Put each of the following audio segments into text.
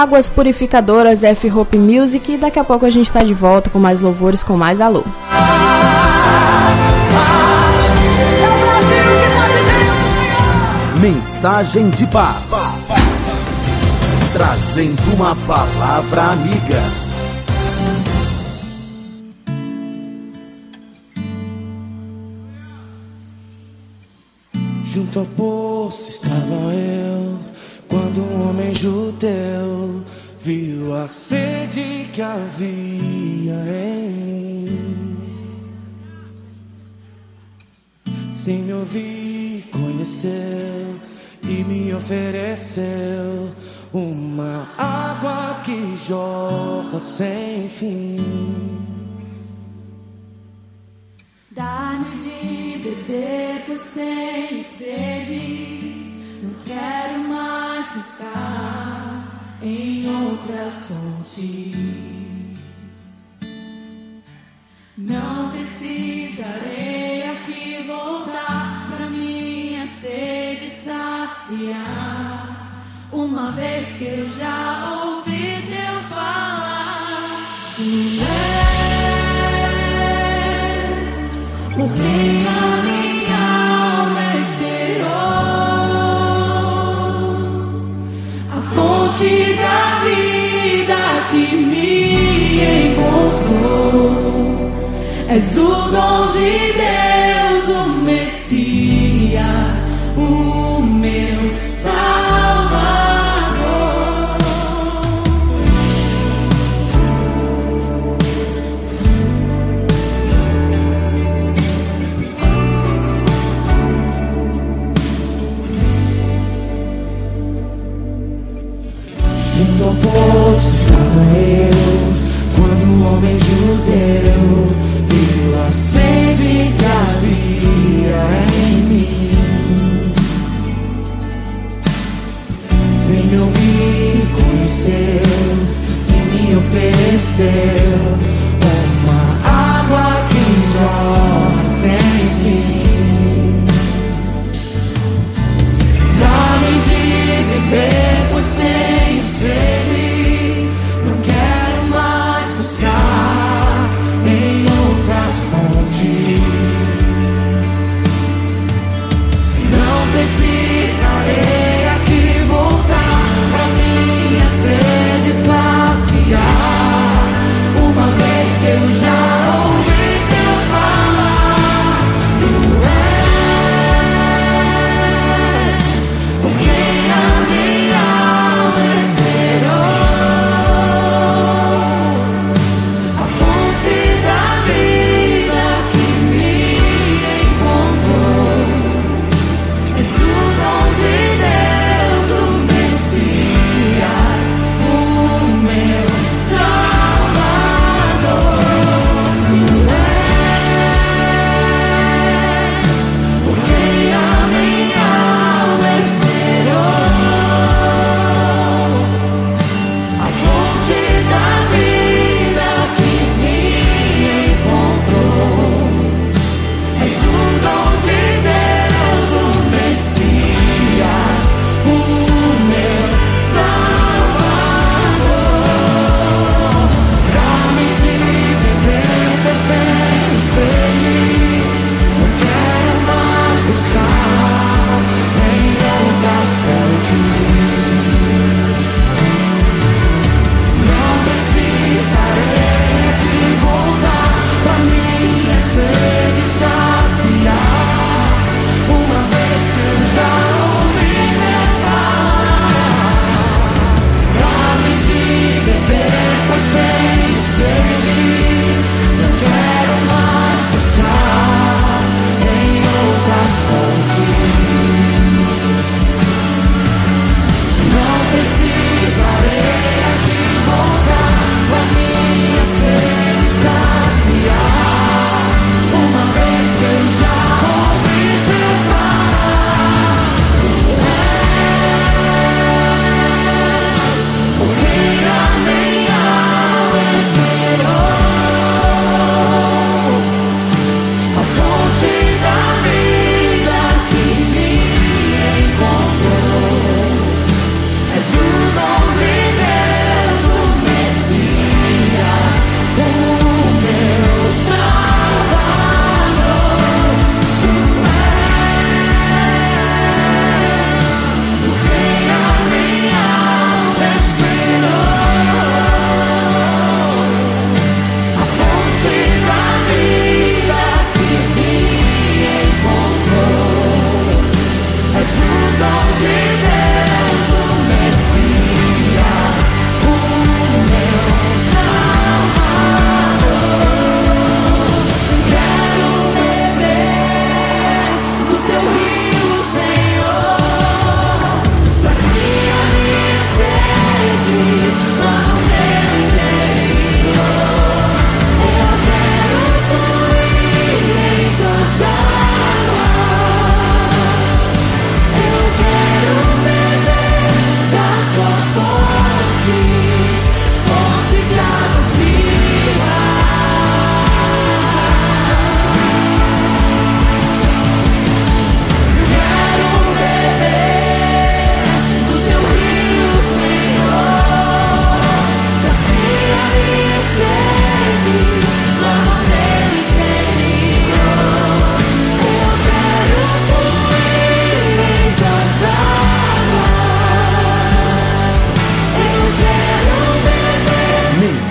Águas Purificadoras F-Hope Music, e daqui a pouco a gente tá de volta com mais louvores, com mais alô. Mensagem de paz, trazendo uma palavra amiga. Junto ao poço estava eu, quando um homem judeu viu a sede que havia em mim. Sem me ouvir, conheceu e me ofereceu uma água que jorra sem fim. Dá-me de beber por sem sede, não quero mais buscar em outras fontes. Não precisarei aqui voltar pra minha sede saciar, uma vez que eu já ouvi Deus falar. Tu és por quem a minha alma esperou, a fonte da vida que me encontrou. És o dom de Deus, o Messias, o meu Salvador. Junto ao poço estava eu, quando um homem judeu viu a sede que havia em mim. Sem me ouvir, conheceu e me ofereceu uma água que jorra sem fim. Dá-me de beber, pois tenho sede, não quero mais buscar em outras fontes.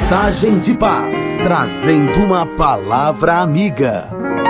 Mensagem de paz, trazendo uma palavra amiga.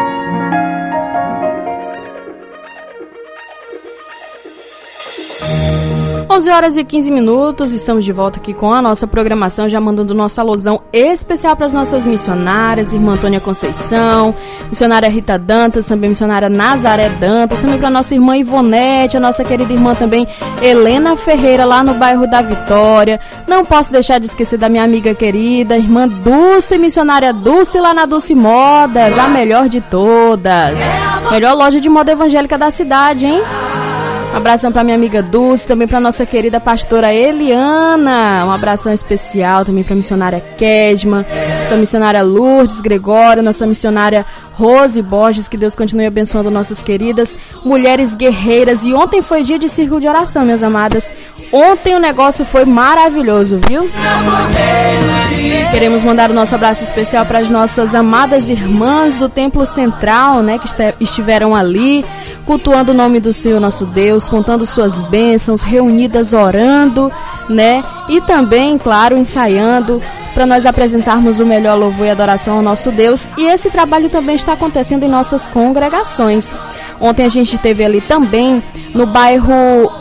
11h15, estamos de volta aqui com a nossa programação, já mandando nossa alusão especial para as nossas missionárias, irmã Antônia Conceição, missionária Rita Dantas, também missionária Nazaré Dantas, também para nossa irmã Ivonete, a nossa querida irmã também Helena Ferreira, lá no bairro da Vitória. Não posso deixar de esquecer da minha amiga querida, irmã Dulce, missionária Dulce, lá na Dulce Modas, a melhor de todas. Melhor loja de moda evangélica da cidade, hein? Um abração para minha amiga Dulce, também para nossa querida pastora Eliana. Um abração especial também para a missionária Kesma, nossa missionária Lourdes Gregório, nossa missionária Rose Borges. Que Deus continue abençoando nossas queridas mulheres guerreiras. E ontem foi dia de círculo de oração, minhas amadas. Ontem o negócio foi maravilhoso, viu? Queremos mandar o nosso abraço especial para as nossas amadas irmãs do Templo Central, né, que estiveram ali, cultuando o nome do Senhor nosso Deus, contando suas bênçãos, reunidas orando, né, e também, claro, ensaiando para nós apresentarmos o melhor louvor e adoração ao nosso Deus. E esse trabalho também está acontecendo em nossas congregações. Ontem a gente teve ali também no bairro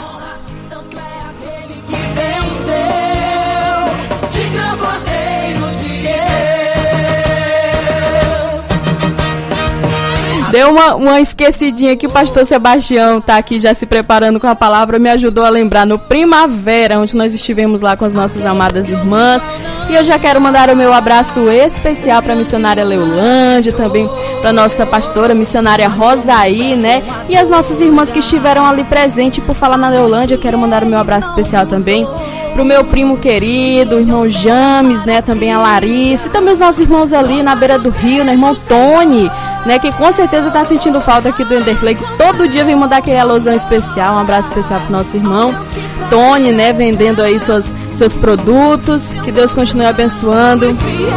Deu uma esquecidinha que o pastor Sebastião tá aqui já se preparando com a palavra, me ajudou a lembrar no Primavera, onde nós estivemos lá com as nossas amadas irmãs. E eu já quero mandar o meu abraço especial para a missionária Leolândia, também para nossa pastora missionária Rosaí, né? E as nossas irmãs que estiveram ali presentes. Por falar na Leolândia, eu quero mandar o meu abraço especial também pro meu primo querido, o irmão James, né? Também a Larissa, e também os nossos irmãos ali na beira do rio, né? Irmão Tony, né? Que com certeza tá sentindo falta aqui do Enderplay, que todo dia vem mandar aquele alusão especial. Um abraço especial pro nosso irmão Tony, né? Vendendo aí seus produtos. Que Deus continue abençoando.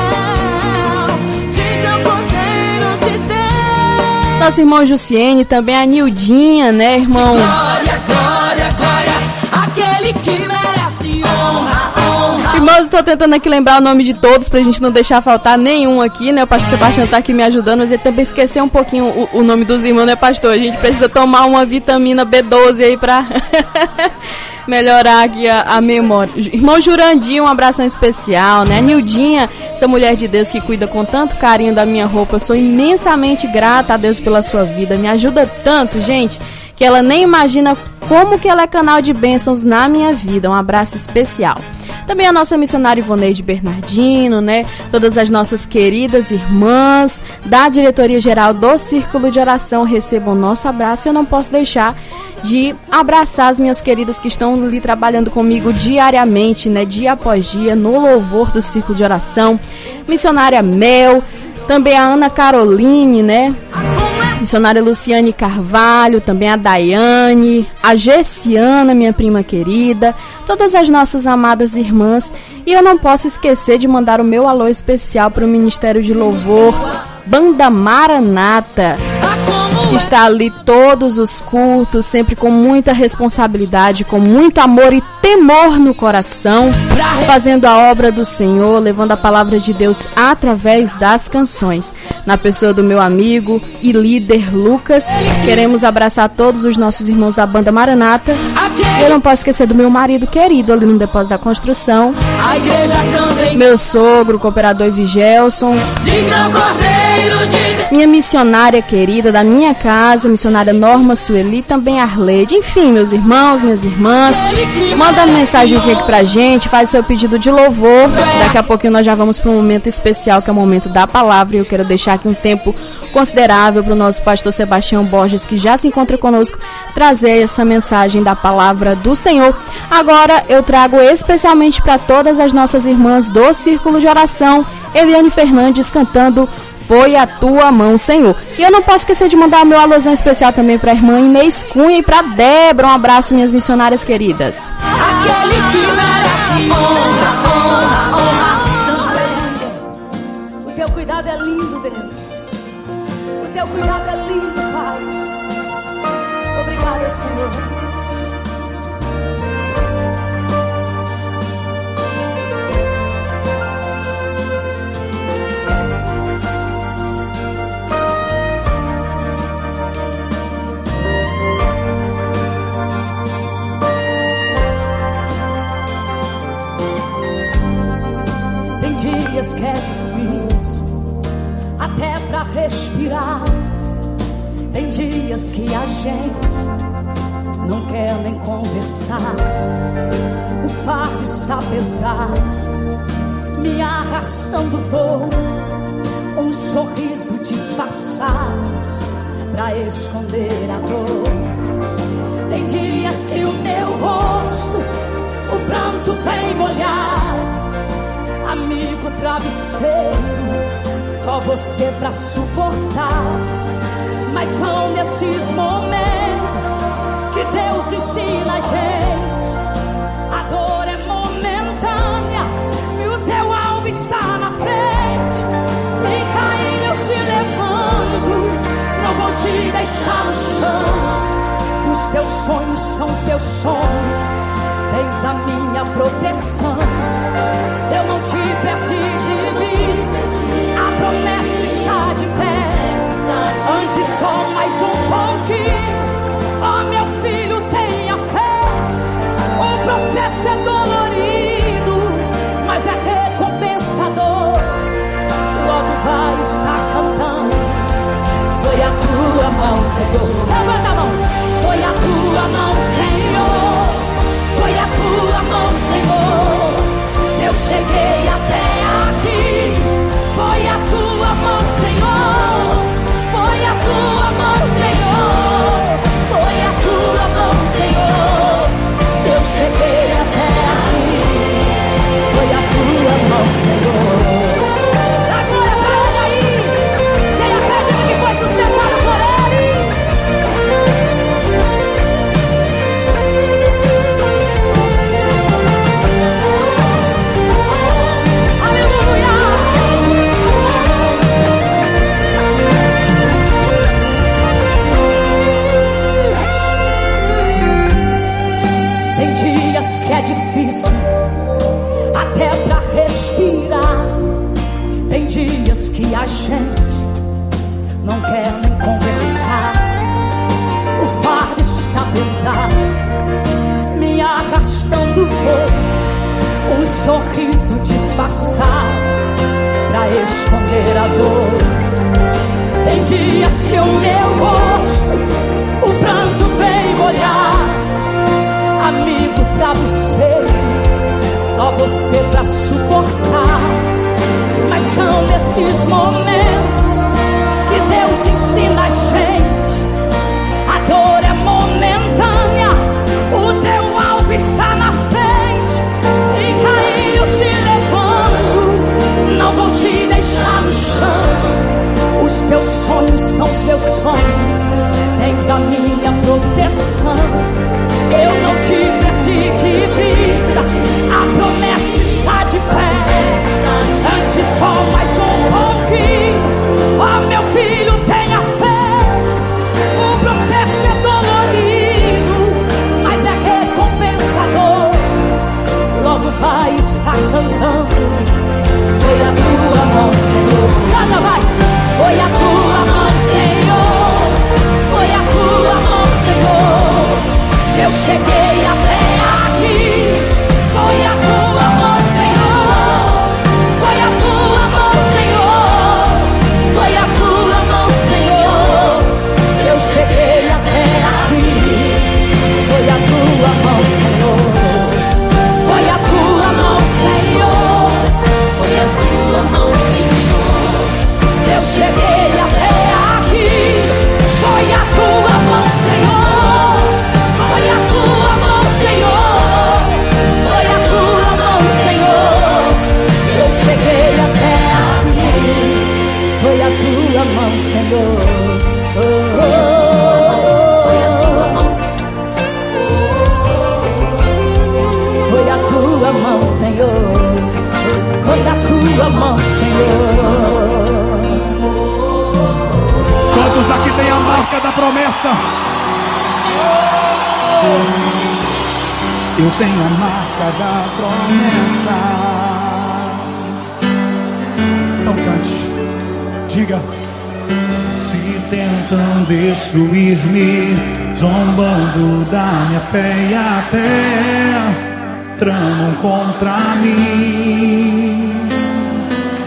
Nosso irmão Jussiene, também a Nildinha, né, irmão? Glória, glória, glória, aquele que merece honra, honra. Irmãos, estou tentando aqui lembrar o nome de todos pra gente não deixar faltar nenhum aqui, né? O pastor Sebastião tá aqui me ajudando, mas ele também esqueceu um pouquinho o nome dos irmãos, né, pastor? A gente precisa tomar uma vitamina B12 aí pra melhorar aqui a memória. Irmão Jurandir, um abração especial, né? A Nildinha, essa mulher de Deus que cuida com tanto carinho da minha roupa. Eu sou imensamente grata a Deus pela sua vida. Me ajuda tanto, gente, que ela nem imagina como que ela é canal de bênçãos na minha vida. Um abraço especial. Também a nossa missionária Ivoneide Bernardino, né? Todas as nossas queridas irmãs da diretoria geral do Círculo de Oração recebam o nosso abraço. Eu não posso deixar de abraçar as minhas queridas que estão ali trabalhando comigo diariamente, né? Dia após dia, no louvor do Círculo de Oração. Missionária Mel, também a Ana Caroline, né? Missionária Luciane Carvalho, também a Daiane, a Gessiana, minha prima querida, todas as nossas amadas irmãs. E eu não posso esquecer de mandar o meu alô especial para o Ministério de Louvor, Banda Maranata, que está ali todos os cultos, sempre com muita responsabilidade, com muito amor e temor no coração, fazendo a obra do Senhor, levando a palavra de Deus através das canções. Na pessoa do meu amigo e líder Lucas, queremos abraçar todos os nossos irmãos da Banda Maranata. E eu não posso esquecer do meu marido querido ali no Depósito da Construção, meu sogro, o cooperador Evigelson, minha missionária querida da minha casa, missionária Norma Sueli, também Arleide. Enfim, meus irmãos, minhas irmãs, manda uma mensagenzinha aqui pra gente, faz seu pedido de louvor. Daqui a pouquinho nós já vamos para um momento especial, que é o momento da palavra. E eu quero deixar aqui um tempo considerável para o nosso pastor Sebastião Borges, que já se encontra conosco, trazer essa mensagem da palavra do Senhor. Agora eu trago especialmente para todas as nossas irmãs do Círculo de Oração, Eliane Fernandes cantando Foi a Tua Mão, Senhor. E eu não posso esquecer de mandar o meu alôzão especial também para a irmã Inês Cunha e para Débora. Um abraço, minhas missionárias queridas. Aquele que merece honra, honra, honra. O teu cuidado é lindo, Deus. O teu cuidado é lindo, Pai. Obrigada, Senhor. dias que é difícil até pra respirar. Tem dias que a gente não quer nem conversar. O fardo está pesado, me arrastando voo, um sorriso disfarçado pra esconder a dor. Tem dias que o meu rosto, o pranto vem molhar. Amigo travesseiro, só você pra suportar. Mas são nesses momentos que Deus ensina a gente. A dor é momentânea e o teu alvo está na frente. Se cair eu te levanto, não vou te deixar no chão. Os teus sonhos são os meus sonhos, tens a minha proteção. Eu não te perdi de vista, a promessa está de pé. Antes só mais um pouquinho, oh meu filho, tenha fé. O processo é dolorido, mas é recompensador. Logo vai estar cantando. Foi a tua mão, Senhor. Levanta a mão. Foi a tua mão, Senhor. Foi a tua mão, Senhor. Se eu cheguei até aqui, foi a tua mão, Senhor. Foi a tua mão, Senhor. Foi a tua mão, Senhor. Se eu cheguei até aqui, foi a tua mão, Senhor. Dá glória pra Ele aí. Quem acredita que foi sustentado por Ele? Aleluia. Tem dias que é difícil até pra respirar. Tem dias que a gente não quer nem conversar. O fardo está pesado, me arrastando voo, um sorriso disfarçado pra esconder a dor. Tem dias que o meu rosto, o pranto vem molhar. Amigo travesseiro, só você pra suportar. Mas são nesses momentos que Deus ensina a gente. A dor é momentânea, o teu alvo está na frente. Se cair eu te levanto, não vou te deixar no chão. Os teus sonhos são os meus sonhos, tens a minha proteção. Eu não te perdi de vista, a promessa está de pé. Antes só mais um pouquinho, oh meu filho, tenha fé. O processo é dolorido, mas é recompensador. Logo vai estar cantando. Foi a tua mão, Senhor. Canta, vai. Foi a tua mão, Senhor. Foi a tua mão, Senhor. Se eu cheguei até aqui, foi a tua mão, Senhor. Foi a tua mão, Senhor. Foi a tua mão, Senhor. Se eu cheguei até aqui, foi a tua mão, Senhor. Foi a tua mão, Senhor. Foi a tua mão, Senhor. Se eu cheguei até aqui, foi a tua mão, Senhor. Foi a tua mão, Senhor. Foi a tua mão, Senhor. Se eu cheguei até aqui, foi a tua mão, Senhor. Foi a tua mão. Foi a tua mão, Senhor. Foi a tua mão, Senhor. Quantos aqui tem a marca da promessa? Eu tenho a marca da promessa. Então cante, diga. Se tentam destruir-me, zombando da minha fé e até tramam contra mim,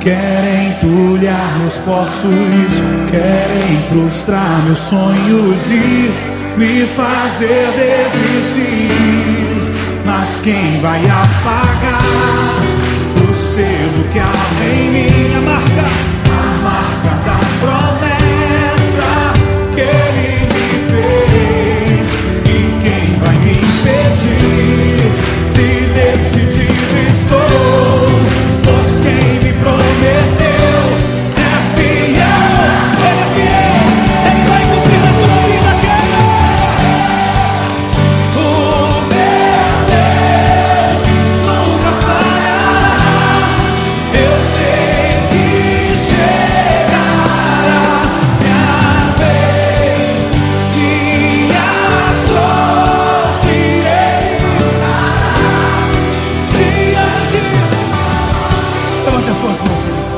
querem entulhar meus poços, querem frustrar meus sonhos e me fazer desistir. Mas quem vai apagar o selo que há em mim? A marca da promessa que Ele me fez. E quem vai me impedir? Se decidido estou, pois quem me prometeu é fiel. Ele é fiel, Ele vai cumprir na tua vida, querido. O meu Deus nunca falhará. Eu sei que chegará minha vez, minha sorte Ele dará diante. Levante as suas mãos, querido.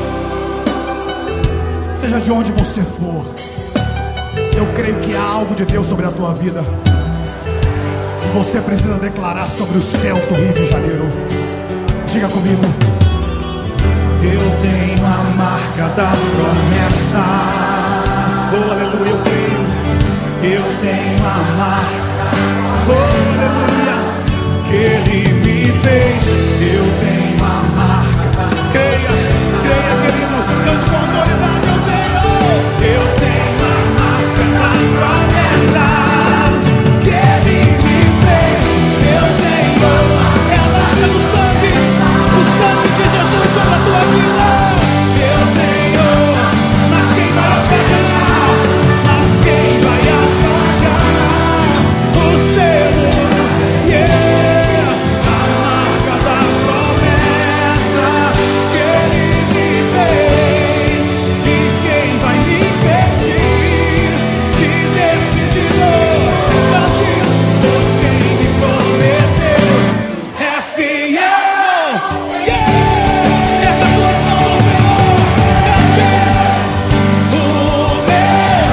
Seja de onde você for, eu creio que há algo de Deus sobre a tua vida. E você precisa declarar sobre os céus do Rio de Janeiro. Diga comigo. Eu tenho a marca da promessa. Oh, aleluia, eu creio. Eu tenho a marca. Oh, aleluia, que Ele me fez. Eu tenho a marca. Creia, creia, querido. Cante com autoridade. Eu tenho a marca da promessa que Ele me fez. Eu tenho a marca do sangue. O sangue de Jesus sobre a tua vida. Eu tenho, mas quem vai apagar? Mas quem vai apagar o selo? Yeah, a marca da promessa que Ele me fez. E quem vai me impedir? Se decidiu, cante, pois quem me prometeu é fiel. Erga as tuas mãos ao Senhor, cante. O meu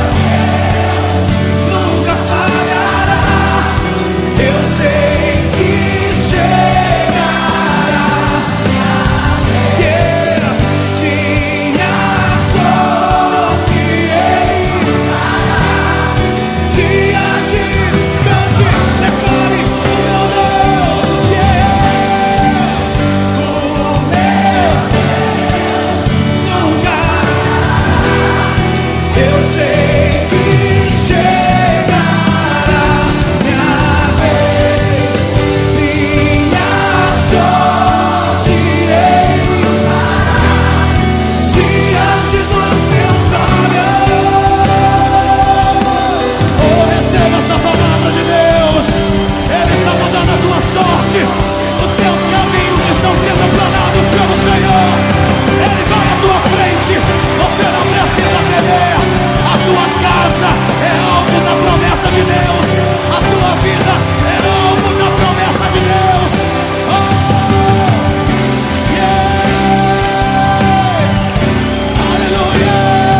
nunca falhará. Eu sei que chegará minha sorte Ele dará diante. Cante, declare o meu Deus. O meu nunca. Eu sei que chegará minha vez, minha sorte Ele dará diante dos meus olhos. Oh, receba essa palavra de Deus. Ele está mudando a tua sorte. Os teus caminhos estão sendo planados pelo Senhor. Ele vai à tua frente. Você não precisa temer. A tua casa é alvo da promessa de Deus. A tua vida é alvo da promessa de Deus. Oh, yeah. Aleluia.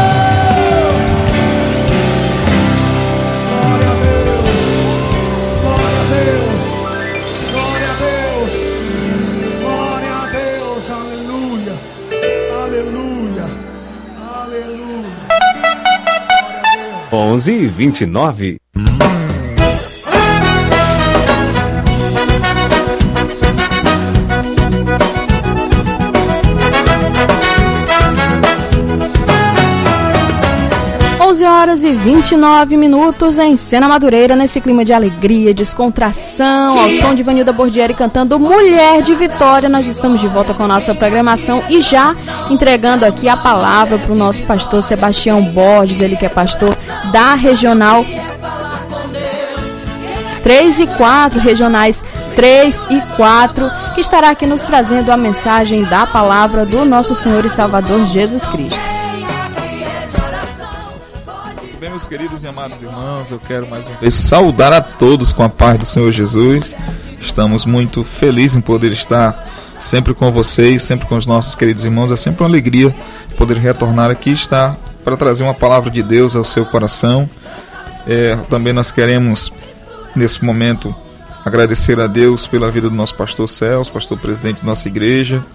Glória a Deus. Glória a Deus. Glória a Deus. Glória a Deus. Aleluia. Aleluia. Aleluia. Glória a Deus. 11h29. Horas e 29 minutos em Sena Madureira, nesse clima de alegria, descontração, ao som de Vanilda Bordieri cantando Mulher de Vitória. Nós estamos de volta com a nossa programação e já entregando aqui a palavra para o nosso pastor Sebastião Borges, ele que é pastor da Regional 3 e 4, Regionais 3 e 4, que estará aqui nos trazendo a mensagem da palavra do nosso Senhor e Salvador Jesus Cristo. Bem, meus queridos e amados irmãos, eu quero mais uma vez saudar a todos com a paz do Senhor Jesus. Estamos muito felizes em poder estar sempre com vocês, sempre com os nossos queridos irmãos. É sempre uma alegria poder retornar aqui e estar para trazer uma palavra de Deus ao seu coração. Também nós queremos, nesse momento, agradecer a Deus pela vida do nosso pastor Celso, pastor presidente da nossa igreja,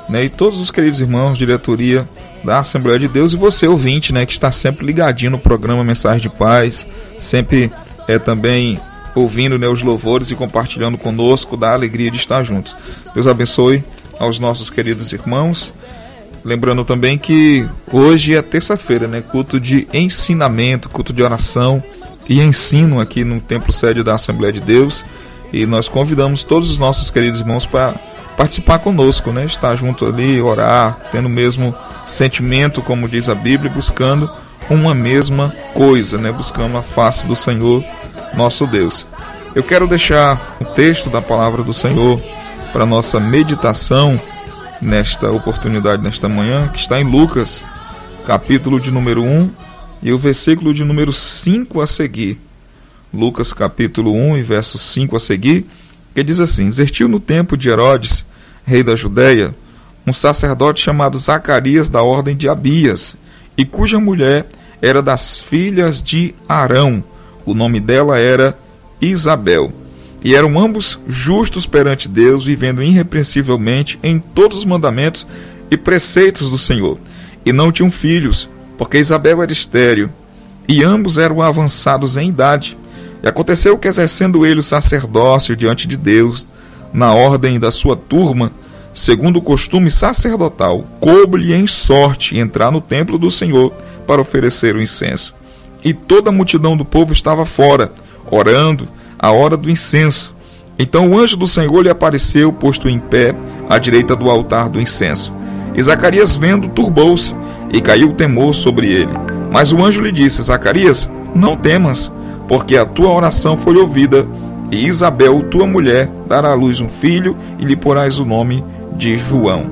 né, e todos os queridos irmãos, diretoria da Assembleia de Deus, e você ouvinte, né, que está sempre ligadinho no programa Mensagem de Paz, sempre também ouvindo, né, os louvores e compartilhando conosco da alegria de estar juntos. Deus abençoe aos nossos queridos irmãos. Lembrando também que hoje é terça-feira, né, culto de ensinamento, culto de oração e ensino aqui no templo sede da Assembleia de Deus, e nós convidamos todos os nossos queridos irmãos para participar conosco, né, estar junto ali, orar, tendo o mesmo sentimento, como diz a Bíblia, buscando uma mesma coisa, né, buscando a face do Senhor nosso Deus. Eu quero deixar o texto da palavra do Senhor para nossa meditação nesta oportunidade, nesta manhã, que está em Lucas, capítulo de número 1 e o versículo de número 5 a seguir. Lucas capítulo 1 e verso 5 a seguir, que diz assim: existiu no tempo de Herodes, rei da Judéia, um sacerdote chamado Zacarias, da ordem de Abias, e cuja mulher era das filhas de Arão. O nome dela era Isabel. E eram ambos justos perante Deus, vivendo irrepreensivelmente em todos os mandamentos e preceitos do Senhor. E não tinham filhos, porque Isabel era estéril, e ambos eram avançados em idade. E aconteceu que, exercendo ele o sacerdócio diante de Deus, na ordem da sua turma, segundo o costume sacerdotal, coube-lhe em sorte entrar no templo do Senhor para oferecer o incenso. E toda a multidão do povo estava fora, orando, a hora do incenso. Então o anjo do Senhor lhe apareceu, posto em pé, à direita do altar do incenso. E Zacarias, vendo, turbou-se, e caiu o temor sobre ele. Mas o anjo lhe disse: Zacarias, não temas, porque a tua oração foi ouvida, e Isabel, tua mulher, dará à luz um filho, e lhe porás o nome de João.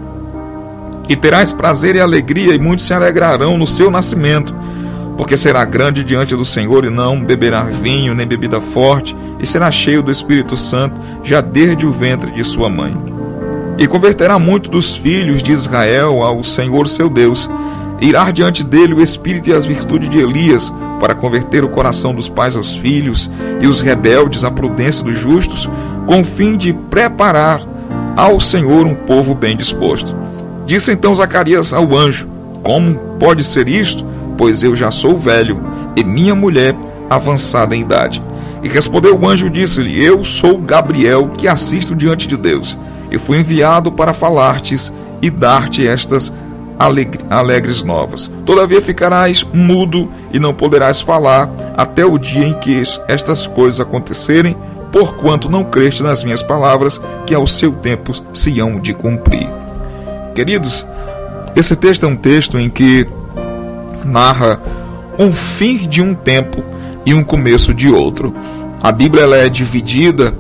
E terás prazer e alegria, e muitos se alegrarão no seu nascimento, porque será grande diante do Senhor, e não beberá vinho, nem bebida forte, e será cheio do Espírito Santo, já desde o ventre de sua mãe. E converterá muito dos filhos de Israel ao Senhor seu Deus. Irá diante dele o Espírito e as virtudes de Elias, para converter o coração dos pais aos filhos, e os rebeldes à prudência dos justos, com o fim de preparar ao Senhor um povo bem disposto. Disse então Zacarias ao anjo: como pode ser isto? Pois eu já sou velho, e minha mulher avançada em idade. E respondeu o anjo, disse-lhe: eu sou Gabriel, que assisto diante de Deus, e fui enviado para falar-te e dar-te estas alegres novas. Todavia ficarás mudo e não poderás falar até o dia em que estas coisas acontecerem, porquanto não creste nas minhas palavras, que ao seu tempo se hão de cumprir. Queridos, esse texto é um texto em que narra um fim de um tempo e um começo de outro. A Bíblia ela é dividida,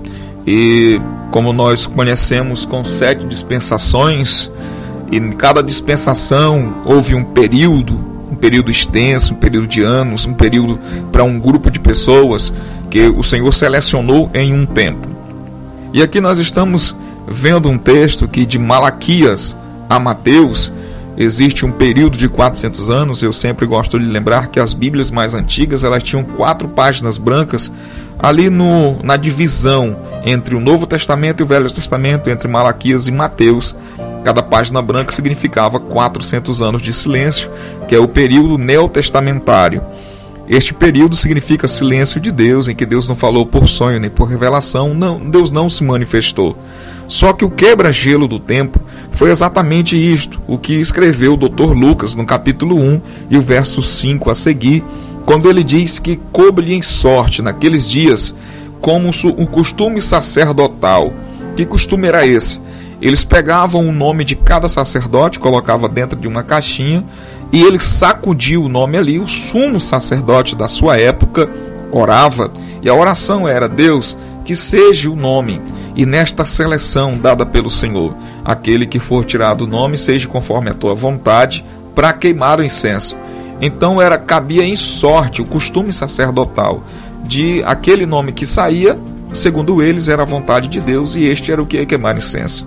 e como nós conhecemos, com 7 dispensações, e em cada dispensação houve um período extenso, um período de anos, um período para um grupo de pessoas que o Senhor selecionou em um tempo. E aqui nós estamos vendo um texto que de Malaquias a Mateus existe um período de 400 anos. Eu sempre gosto de lembrar que as Bíblias mais antigas elas tinham 4 páginas brancas ali na divisão entre o Novo Testamento e o Velho Testamento, entre Malaquias e Mateus. Cada página branca significava 400 anos de silêncio, que é o período neotestamentário. Este período significa silêncio de Deus, em que Deus não falou por sonho nem por revelação, Deus não se manifestou. Só que o quebra-gelo do tempo foi exatamente isto, o que escreveu o Dr. Lucas no capítulo 1 e o verso 5 a seguir, quando ele diz que coube-lhe em sorte naqueles dias, como um costume sacerdotal. Que costume era esse? Eles pegavam o nome de cada sacerdote, colocavam dentro de uma caixinha, e ele sacudia o nome ali. O sumo sacerdote da sua época orava, e a oração era: Deus, que seja o nome, e nesta seleção dada pelo Senhor, aquele que for tirado o nome, seja conforme a tua vontade, para queimar o incenso. Então cabia em sorte o costume sacerdotal de aquele nome que saía, segundo eles, era a vontade de Deus, e este era o que ia queimar incenso.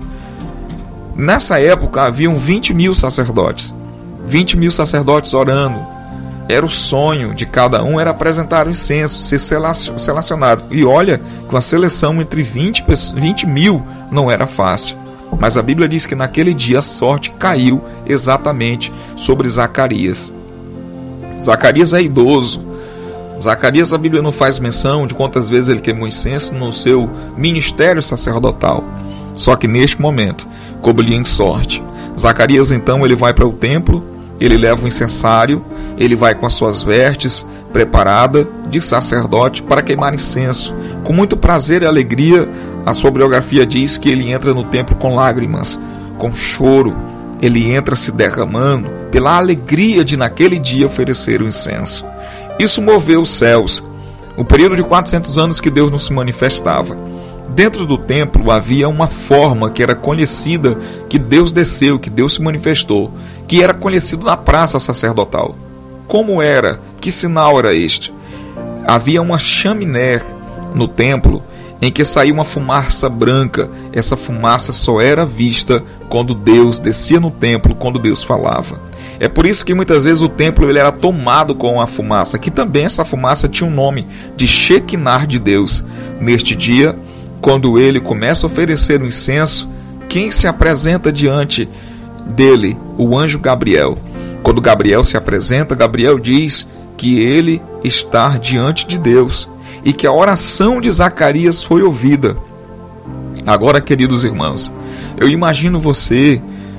Nessa época haviam 20.000 sacerdotes, 20.000 sacerdotes orando. Era o sonho de cada um, era apresentar o incenso, ser selecionado. E olha que uma seleção entre 20.000 não era fácil. Mas a Bíblia diz que naquele dia a sorte caiu exatamente sobre Zacarias. Zacarias é idoso. Zacarias, a Bíblia não faz menção de quantas vezes ele queimou incenso no seu ministério sacerdotal. Só que neste momento, coube-lhe em sorte. Zacarias, então, ele vai para o templo, ele leva o incensário, ele vai com as suas vestes preparada de sacerdote para queimar incenso. Com muito prazer e alegria, a sua biografia diz que ele entra no templo com lágrimas, com choro. Ele entra se derramando pela alegria de naquele dia oferecer o incenso. Isso moveu os céus. O período de 400 anos que Deus não se manifestava. Dentro do templo havia uma forma que era conhecida, que Deus desceu, que Deus se manifestou, que era conhecido na praça sacerdotal. Como era? Que sinal era este? Havia uma chaminé no templo em que saía uma fumaça branca. Essa fumaça só era vista quando Deus descia no templo, quando Deus falava. É por isso que muitas vezes o templo ele era tomado com a fumaça, que também essa fumaça tinha um nome de Shekinah de Deus. Neste dia, quando ele começa a oferecer o incenso, quem se apresenta diante dele? O anjo Gabriel. Quando Gabriel se apresenta, Gabriel diz que ele está diante de Deus e que a oração de Zacarias foi ouvida. Agora, queridos irmãos, eu imagino você,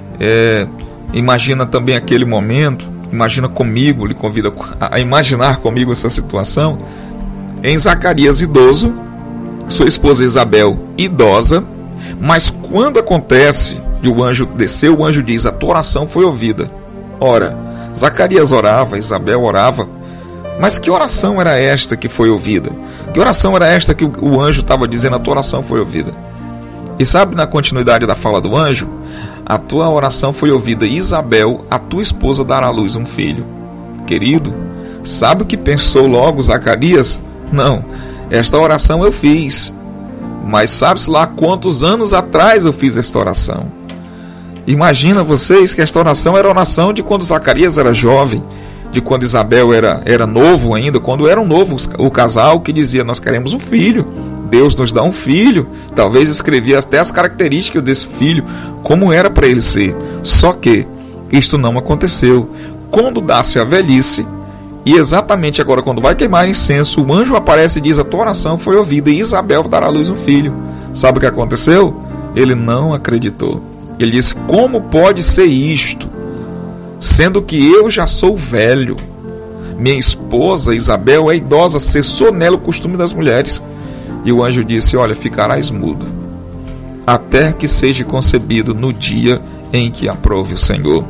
imagina também aquele momento, imagina comigo, lhe convido a imaginar comigo essa situação, em Zacarias idoso, sua esposa Isabel idosa, mas quando acontece de o anjo descer, o anjo diz, a tua oração foi ouvida. Ora, Zacarias orava, Isabel orava, mas que oração era esta que foi ouvida? Que oração era esta que o anjo estava dizendo, a tua oração foi ouvida? E sabe, na continuidade da fala do anjo, a tua oração foi ouvida, Isabel, a tua esposa dará à luz um filho. Querido, sabe o que pensou logo Zacarias? Não, esta oração eu fiz, mas sabe-se lá quantos anos atrás eu fiz esta oração. Imagina vocês que esta oração era a oração de quando Zacarias era jovem, de quando Isabel era novo ainda, quando era um novo o casal que dizia, nós queremos um filho, Deus nos dá um filho, talvez escrevia até as características desse filho, como era para ele ser. Só que isto não aconteceu. Quando dá-se a velhice, e exatamente agora quando vai queimar incenso, o anjo aparece e diz, a tua oração foi ouvida e Isabel dará à luz um filho. Sabe o que aconteceu? Ele não acreditou. Ele disse, como pode ser isto? Sendo que eu já sou velho. Minha esposa Isabel é idosa, cessou nela o costume das mulheres. E o anjo disse, olha, ficarás mudo, até que seja concebido no dia em que aprove o Senhor.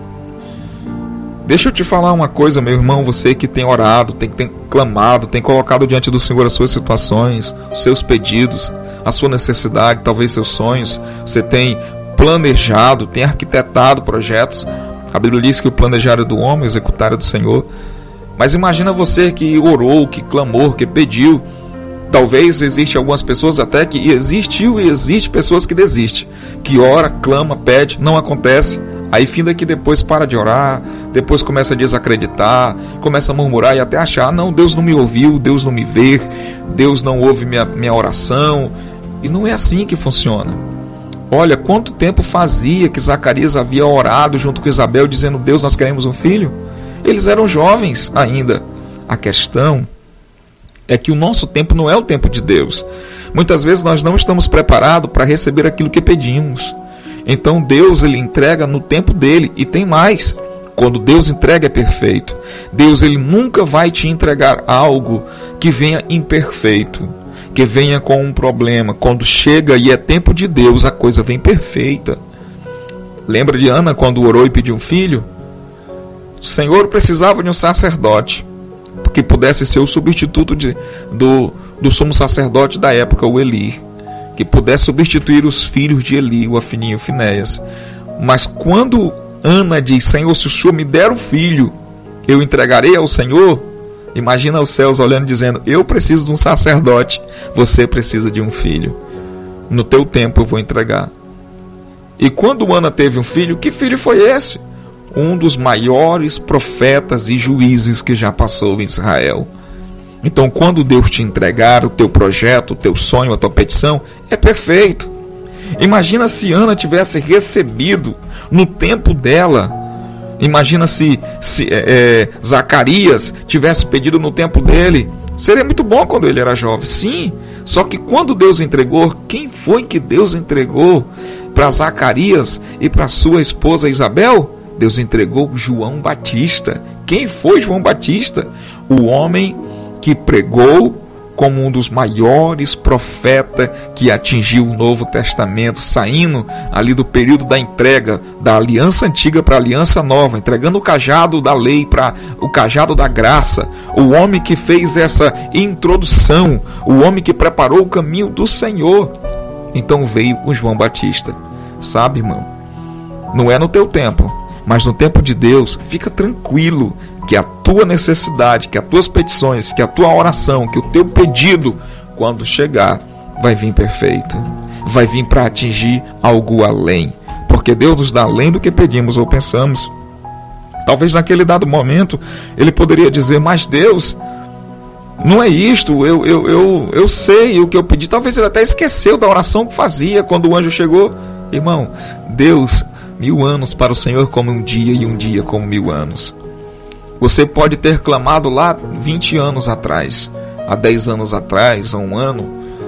Deixa eu te falar uma coisa, meu irmão, você que tem orado, tem clamado, tem colocado diante do Senhor as suas situações, os seus pedidos, a sua necessidade, talvez seus sonhos, você tem planejado, tem arquitetado projetos. A Bíblia diz que o planejar é do homem, o executar é do Senhor. Mas imagina você que orou, que clamou, que pediu. Talvez existe algumas pessoas até que existiu e existe pessoas que desistem, que ora, clama, pede, não acontece. Aí finda que depois para de orar, depois começa a desacreditar, começa a murmurar e até achar, não, Deus não me ouviu, Deus não me vê, Deus não ouve minha oração. E não é assim que funciona. Olha, quanto tempo fazia que Zacarias havia orado junto com Isabel, dizendo, Deus, nós queremos um filho? Eles eram jovens ainda. A questão é que o nosso tempo não é o tempo de Deus. Muitas vezes nós não estamos preparados para receber aquilo que pedimos. Então Deus, ele entrega no tempo dele. E tem mais, quando Deus entrega é perfeito. Deus, ele nunca vai te entregar algo que venha imperfeito, que venha com um problema. Quando chega e é tempo de Deus, a coisa vem perfeita. Lembra de Ana quando orou e pediu um filho? O Senhor precisava de um sacerdote que pudesse ser o substituto do sumo sacerdote da época, o Eli, que pudesse substituir os filhos de Eli, o Afni e o Finéias. Mas quando Ana diz, Senhor, se o Senhor me der um filho, eu entregarei ao Senhor. Imagina os céus olhando e dizendo, eu preciso de um sacerdote, você precisa de um filho. No teu tempo eu vou entregar. E quando Ana teve um filho, que filho foi esse? Um dos maiores profetas e juízes que já passou em Israel. Então, quando Deus te entregar o teu projeto, o teu sonho, a tua petição, é perfeito. Imagina se Ana tivesse recebido no tempo dela. Imagina se Zacarias tivesse pedido no tempo dele. Seria muito bom quando ele era jovem, sim. Só que quando Deus entregou, quem foi que Deus entregou para Zacarias e para sua esposa Isabel? Deus entregou João Batista. Quem foi João Batista? O homem que pregou como um dos maiores profetas que atingiu o Novo Testamento, saindo ali do período da entrega da aliança antiga para a aliança nova, entregando o cajado da lei para o cajado da graça. O homem que fez essa introdução, o homem que preparou o caminho do Senhor. Então veio o João Batista. Sabe, irmão, não é no teu tempo, mas no tempo de Deus. Fica tranquilo que a tua necessidade, que as tuas petições, que a tua oração, que o teu pedido, quando chegar, vai vir perfeito. Vai vir para atingir algo além. Porque Deus nos dá além do que pedimos ou pensamos. Talvez naquele dado momento, ele poderia dizer, mas Deus, não é isto, eu sei o que eu pedi. Talvez ele até esqueceu da oração que fazia quando o anjo chegou. Irmão, Deus, 1000 anos para o Senhor como um dia, e um dia como 1000 anos. Você pode ter clamado lá 20 anos atrás, há 10 anos atrás, há um ano.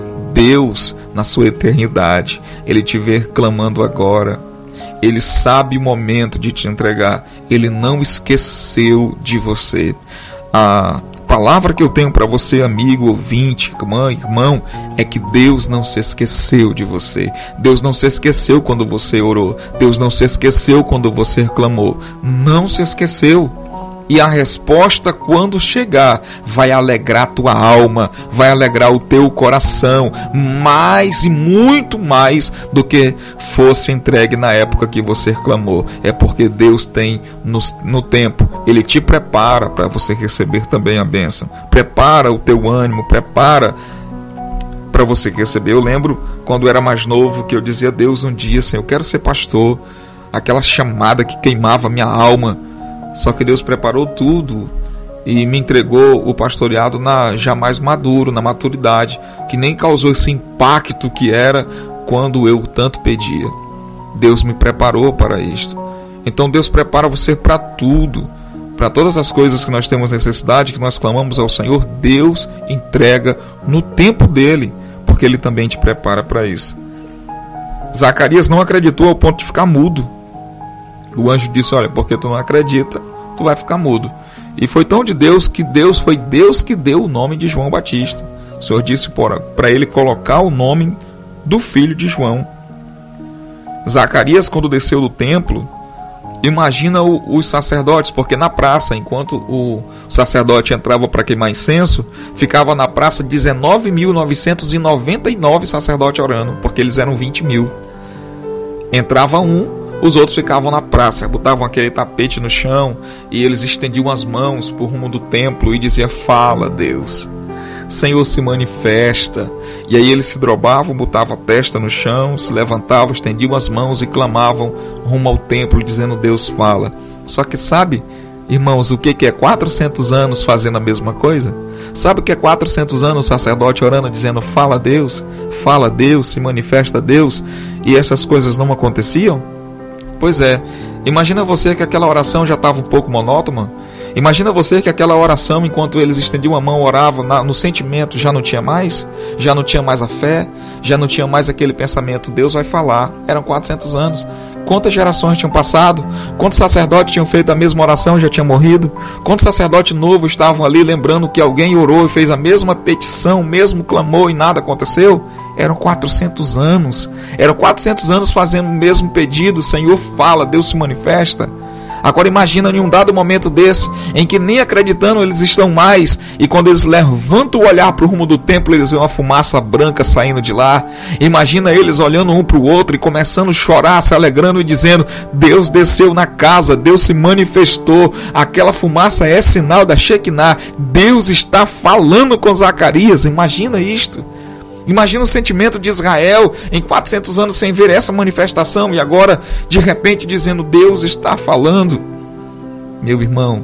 Deus, na sua eternidade, Ele te vê clamando agora. Ele sabe o momento de te entregar. Ele não esqueceu de você. A palavra que eu tenho para você, amigo, ouvinte, irmão, é que Deus não se esqueceu de você. Deus não se esqueceu quando você orou. Deus não se esqueceu quando você clamou. Não se esqueceu. E a resposta, quando chegar, vai alegrar tua alma, vai alegrar o teu coração, mais e muito mais do que fosse entregue na época que você clamou. É porque Deus tem no tempo, Ele te prepara para você receber também a bênção. Prepara o teu ânimo, prepara para você receber. Eu lembro quando eu era mais novo que eu dizia a Deus um dia assim, eu quero ser pastor. Aquela chamada que queimava minha alma. Só que Deus preparou tudo e me entregou o pastoreado já mais maduro, na maturidade, que nem causou esse impacto que era quando eu tanto pedia. Deus me preparou para isto. Então Deus prepara você para tudo, para todas as coisas que nós temos necessidade, que nós clamamos ao Senhor. Deus entrega no tempo dele, porque Ele também te prepara para isso. Zacarias não acreditou ao ponto de ficar mudo. O anjo disse, olha, porque tu não acredita, tu vai ficar mudo. E foi tão de Deus que foi Deus que deu o nome de João Batista. O Senhor disse para ele colocar o nome do filho de João. Zacarias, quando desceu do templo, imagina os sacerdotes, porque na praça, enquanto o sacerdote entrava para queimar incenso, ficava na praça 19.999 sacerdotes orando, porque eles eram 20.000. Entrava um, os outros ficavam na praça, botavam aquele tapete no chão e eles estendiam as mãos por rumo do templo e diziam, fala Deus, Senhor se manifesta. E aí eles se drobavam, botavam a testa no chão, se levantavam, estendiam as mãos e clamavam rumo ao templo dizendo, Deus fala. Só que sabe, irmãos, o que é 400 anos fazendo a mesma coisa? Sabe o que é 400 anos o sacerdote orando dizendo, fala Deus, se manifesta Deus, e essas coisas não aconteciam? Pois é, imagina você que aquela oração já estava um pouco monótona. Imagina você que aquela oração, enquanto eles estendiam a mão, oravam no sentimento, já não tinha mais a fé, já não tinha mais aquele pensamento, Deus vai falar. Eram 400 anos. Quantas gerações tinham passado? Quantos sacerdotes tinham feito a mesma oração e já tinham morrido? Quantos sacerdotes novos estavam ali lembrando que alguém orou e fez a mesma petição, mesmo clamou e nada aconteceu? Eram 400 anos. Eram 400 anos fazendo o mesmo pedido. Senhor fala, Deus se manifesta. Agora imagina em um dado momento desse, em que nem acreditando eles estão mais, e quando eles levantam o olhar para o rumo do templo, eles veem uma fumaça branca saindo de lá. Imagina eles olhando um para o outro e começando a chorar, se alegrando e dizendo, Deus desceu na casa, Deus se manifestou, aquela fumaça é sinal da Shekinah, Deus está falando com Zacarias. Imagina isto. Imagina o sentimento de Israel em 400 anos sem ver essa manifestação e agora de repente dizendo, Deus está falando. Meu irmão,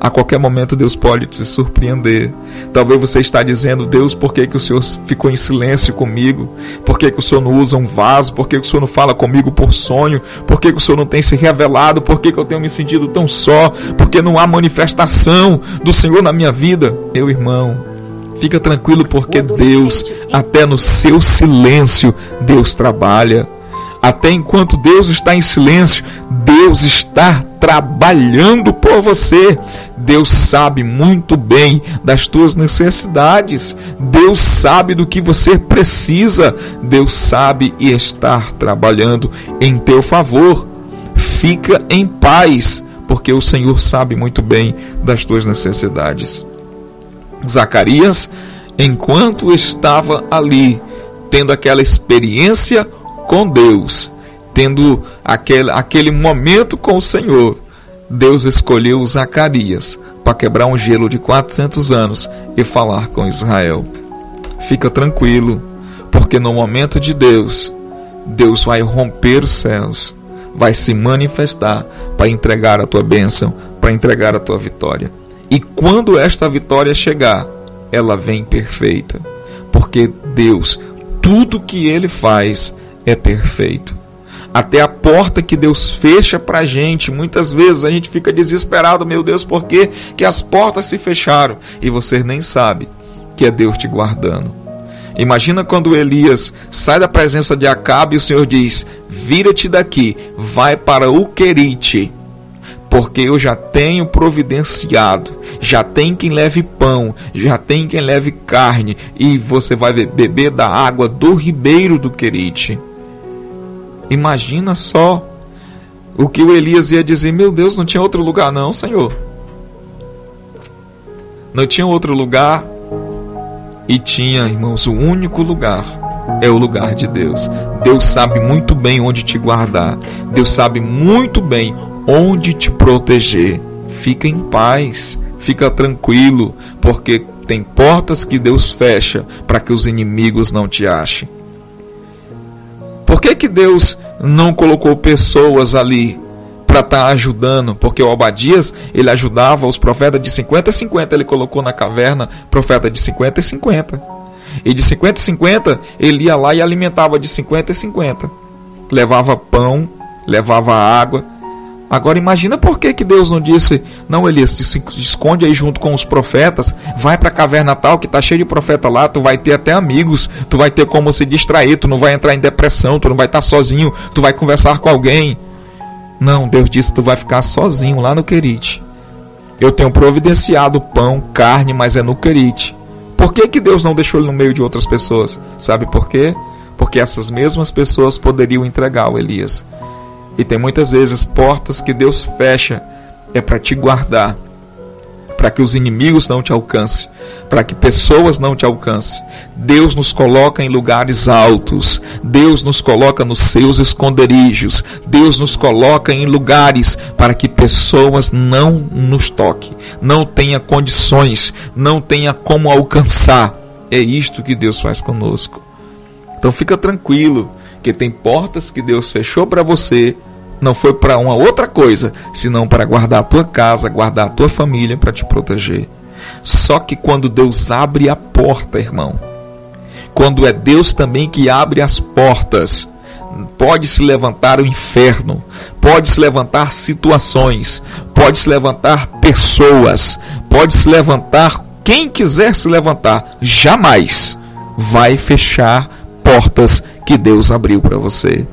A qualquer momento Deus pode te surpreender. Talvez você está dizendo: Deus, por que o Senhor ficou em silêncio comigo? Por que o Senhor não usa um vaso? Por que o Senhor não fala comigo por sonho? Por que o Senhor não tem se revelado? Por que eu tenho me sentido tão só? Por que não há manifestação do Senhor na minha vida? Meu irmão, fica tranquilo, porque Deus, até no seu silêncio, Deus trabalha. Até enquanto Deus está em silêncio, Deus está trabalhando por você. Deus sabe muito bem das tuas necessidades. Deus sabe do que você precisa. Deus sabe e está trabalhando em teu favor. Fica em paz, porque o Senhor sabe muito bem das tuas necessidades. Zacarias, enquanto estava ali, tendo aquela experiência com Deus, tendo aquele momento com o Senhor, Deus escolheu Zacarias para quebrar um gelo de 400 anos e falar com Israel. Fica tranquilo, porque no momento de Deus, Deus vai romper os céus, vai se manifestar para entregar a tua bênção, para entregar a tua vitória. E quando esta vitória chegar, ela vem perfeita, porque Deus, tudo que Ele faz é perfeito. Até a porta que Deus fecha para a gente, muitas vezes a gente fica desesperado: meu Deus, por que as portas se fecharam? E você nem sabe que é Deus te guardando. Imagina quando Elias sai da presença de Acabe e o Senhor diz: vira-te daqui, vai para o Querite, porque eu já tenho providenciado, já tem quem leve pão, já tem quem leve carne, e você vai beber da água do ribeiro do Querite. Imagina só o que o Elias ia dizer: meu Deus, não tinha outro lugar não, Senhor? Não tinha outro lugar? E tinha, irmãos, o único lugar é o lugar de Deus. Deus sabe muito bem onde te guardar. Deus sabe muito bem onde te proteger. Fica em paz, fica tranquilo, porque tem portas que Deus fecha para que os inimigos não te achem. Por que Deus não colocou pessoas ali para estar ajudando? Porque o Obadias, ele ajudava os profetas de 50 em 50, ele colocou na caverna profeta de 50 em 50. E de 50 em 50, ele ia lá e alimentava de 50 em 50. Levava pão, levava água. Agora imagina por que Deus não disse: não, Elias, se esconde aí junto com os profetas, vai para a caverna tal que está cheio de profeta lá, tu vai ter até amigos, tu vai ter como se distrair, tu não vai entrar em depressão, tu não vai estar sozinho, tu vai conversar com alguém. Não, Deus disse: tu vai ficar sozinho lá no Querite. Eu tenho providenciado pão, carne, mas é no Querite. Por que Deus não deixou ele no meio de outras pessoas? Sabe por quê? Porque essas mesmas pessoas poderiam entregar o Elias. E tem muitas vezes portas que Deus fecha é para te guardar, para que os inimigos não te alcancem, para que pessoas não te alcancem. Deus nos coloca em lugares altos, Deus nos coloca nos seus esconderijos, Deus nos coloca em lugares para que pessoas não nos toquem, não tenha condições, não tenha como alcançar. É isto que Deus faz conosco. Então fica tranquilo, que tem portas que Deus fechou para você, não foi para uma outra coisa, senão para guardar a tua casa, guardar a tua família, para te proteger. Só que quando Deus abre a porta, irmão, quando é Deus também que abre as portas, pode se levantar o inferno, pode se levantar situações, pode se levantar pessoas, pode se levantar quem quiser se levantar, jamais vai fechar portas que Deus abriu para você.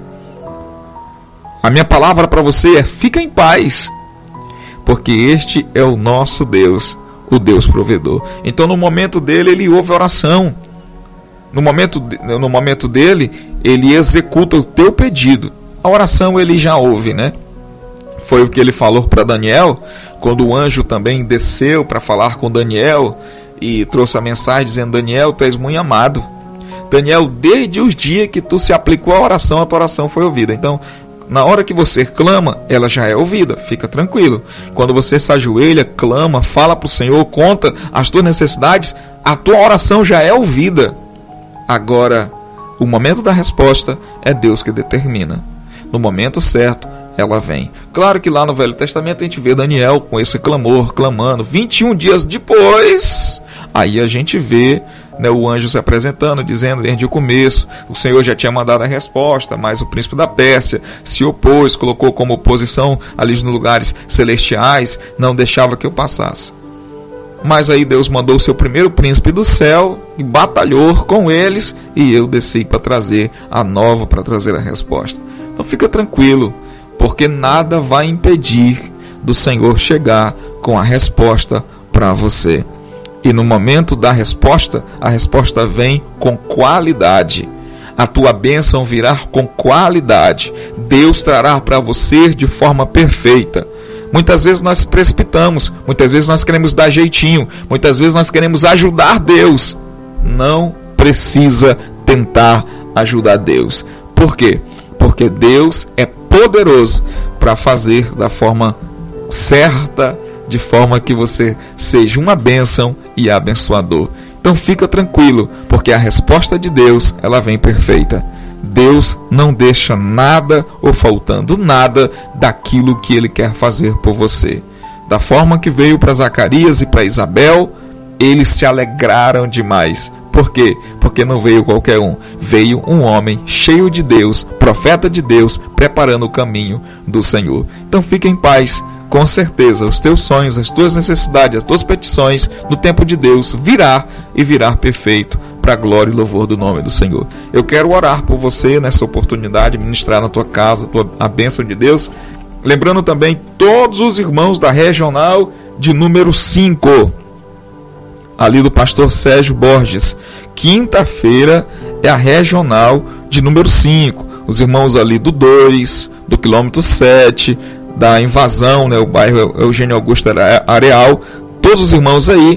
A minha palavra para você é: fica em paz, porque este é o nosso Deus, o Deus provedor. Então no momento dele, ele ouve a oração. No momento dele, ele executa o teu pedido. A oração ele já ouve, né? Foi o que ele falou para Daniel, quando o anjo também desceu para falar com Daniel e trouxe a mensagem dizendo: Daniel, tu és muito amado. Daniel, desde os dias que tu se aplicou a oração, a tua oração foi ouvida. Então, na hora que você clama, ela já é ouvida, fica tranquilo. Quando você se ajoelha, clama, fala para o Senhor, conta as tuas necessidades, a tua oração já é ouvida. Agora, o momento da resposta é Deus que determina. No momento certo, ela vem. Claro que lá no Velho Testamento a gente vê Daniel com esse clamor, clamando. 21 dias depois, aí a gente vê, né, o anjo se apresentando, dizendo desde o começo, o Senhor já tinha mandado a resposta, mas o príncipe da Pérsia se opôs, colocou como oposição ali nos lugares celestiais, não deixava que eu passasse. Mas aí Deus mandou o seu primeiro príncipe do céu, e batalhou com eles, e eu desci para trazer a nova, para trazer a resposta. Então fica tranquilo, porque nada vai impedir do Senhor chegar com a resposta para você. E no momento da resposta, a resposta vem com qualidade. A tua bênção virá com qualidade. Deus trará para você de forma perfeita. Muitas vezes nós precipitamos, muitas vezes nós queremos dar jeitinho, muitas vezes nós queremos ajudar Deus. Não precisa tentar ajudar Deus. Por quê? Porque Deus é poderoso para fazer da forma certa, de forma que você seja uma bênção e abençoador. Então fica tranquilo, porque a resposta de Deus, ela vem perfeita. Deus não deixa nada ou faltando nada daquilo que Ele quer fazer por você. Da forma que veio para Zacarias e para Isabel, eles se alegraram demais. Por quê? Porque não veio qualquer um. Veio um homem cheio de Deus, profeta de Deus, preparando o caminho do Senhor. Então fique em paz. Com certeza, os teus sonhos, as tuas necessidades, as tuas petições, no tempo de Deus, virá e virá perfeito para a glória e louvor do nome do Senhor. Eu quero orar por você nessa oportunidade, ministrar na tua casa a bênção de Deus. Lembrando também todos os irmãos da regional de número 5, ali do pastor Sérgio Borges. Quinta-feira é a regional de número 5. Os irmãos ali do 2, do quilômetro 7, da Invasão, né, o bairro Eugênio Augusto Areal, todos os irmãos aí,